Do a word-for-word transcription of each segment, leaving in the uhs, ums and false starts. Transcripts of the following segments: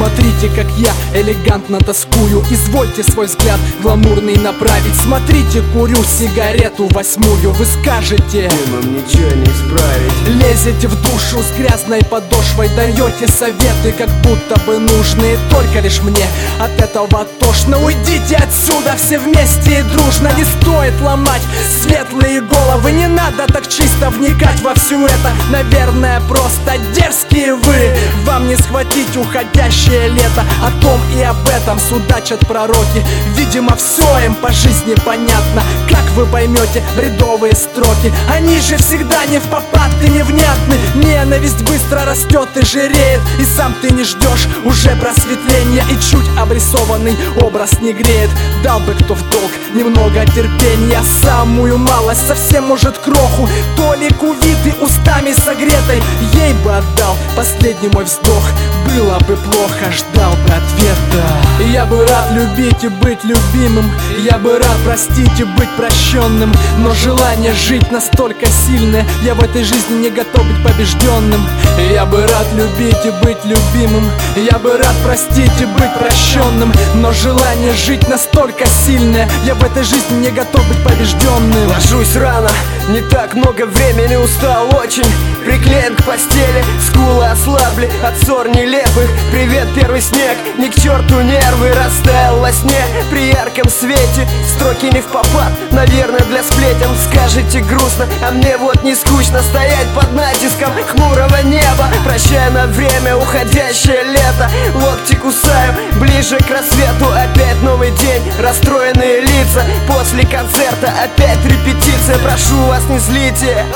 Смотрите, как я элегантно тоскую. Извольте свой взгляд гламурный направить. Смотрите, курю сигарету восьмую. Вы скажете: дымом ничего не исправить. Лезете в душу с грязной подошвой, даете советы, как будто бы нужные только лишь мне. От этого тошно. Уйдите отсюда все вместе и дружно. Не стоит ломать светлые головы. Не надо так чисто вникать во все это. Наверное, просто дерзкие вы. Вам не схватить уходящее лето. О том и об этом судачат пророки. Видимо, все им по жизни понятно. Как вы поймете бредовые строки? Они же всегда не впопад и невнятны. Ненависть быстро растет и жиреет. И сам ты не ждешь уже просветления. И чуть обрисованный образ не греет. Дал бы кто в долг немного терпения. Самую малость, совсем может кроху. Толик увитый устами согретой. Ей бы отдал последний мой вздох. Было бы плохо, ждал бы ответа. Я бы рад любить и быть любимым. Я бы рад простить и быть прощенным. Но желание жить настолько сильное. Я в этой жизни не готов быть побежденным. Я бы рад любить и быть любимым. Я бы рад простить и быть прощенным. Но желание жить настолько сильное. Я в этой жизни не готов быть побежденным. Ложусь рано, не так много времени, устал очень. Приклеен к постели, скулы ослабли от ссор нелепых. Привет, первый снег, ни к черту нервы. Растаял во сне при ярком свете. Строки не впопад, наверное, для сплетен. Скажете грустно, а мне вот не скучно стоять под натиском хмурого неба. Прощая на время уходящее лето. Локти кусаю, ближе к рассвету. Опять новый день, расстроенные лица. После концерта опять репетиция. Прошу вас, не злите.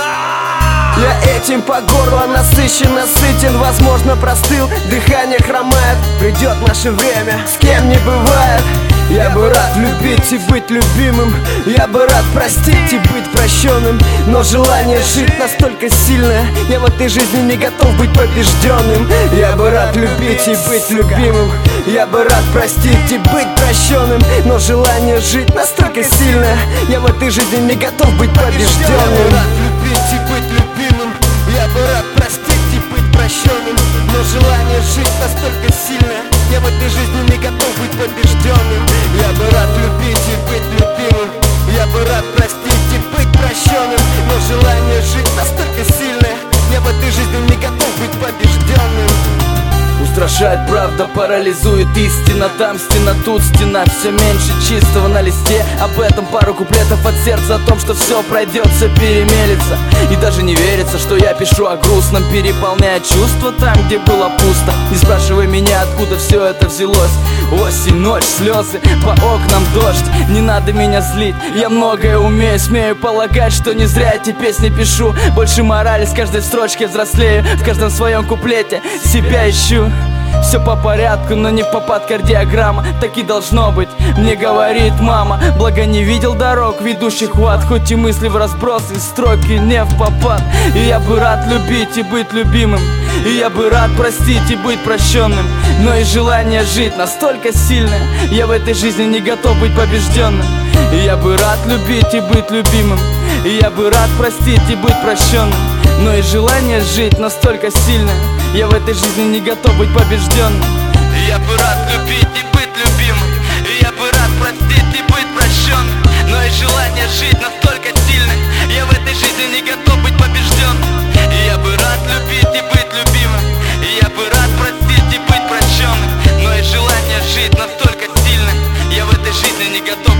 Я этим по горло насыщен, насытен. Возможно, простыл, дыхание хромает. Придет наше время, с кем не бывает. Я бы рад любить и быть любимым. Я бы рад простить и быть прощенным. Но желание жить настолько сильное. Я в этой жизни не готов быть побежденным. Я бы рад любить и быть любимым. Я бы рад простить и быть прощенным. Но желание жить настолько сильное. Я в этой жизни не готов быть побежденным. Любить и быть любимым. Я бы рад простить и быть прощенным. Но желание жить настолько сильное. Я в этой жизни не готов быть побежденным. Я бы рад любить и быть любимым. Я бы рад простить и быть прощенным. Но желание жить настолько сильное. Я в этой жизни не готов быть побежденным. Устрашает правда, парализует истина. Там стена, тут стена, все меньше чистого на листе. Об этом пару куплетов от сердца. О том, что все пройдет, все перемелется. И даже не верится, что я пишу о грустном, переполняя чувства там, где было пусто. Не спрашивай меня, откуда все это взялось. Осень, ночь, слезы, по окнам дождь. Не надо меня злить, я многое умею. Смею полагать, что не зря эти песни пишу. Больше морали с каждой строчки взрослею. В каждом своем куплете себя ищу. Все по порядку, но не в попад кардиограмма. Так и должно быть, мне говорит мама. Благо не видел дорог, ведущих в ад. Хоть и мысли в разброс, и строки не в попад. И я бы рад любить и быть любимым. И я бы рад простить и быть прощенным. Но и желание жить настолько сильное. Я в этой жизни не готов быть побежденным. И я бы рад любить и быть любимым. И я бы рад простить и быть прощенным. Но и желание жить настолько сильное. Я в этой жизни не готов быть побежденным. И я бы рад любить и быть любимым. И я бы рад простить и быть прощенным. Но и желание жить настолько сильное. Я в этой жизни не готов быть побежденным. И я бы рад любить и быть любимым. И я бы рад простить и быть прощенным. Но и желание жить настолько сильное. Я в этой жизни не готов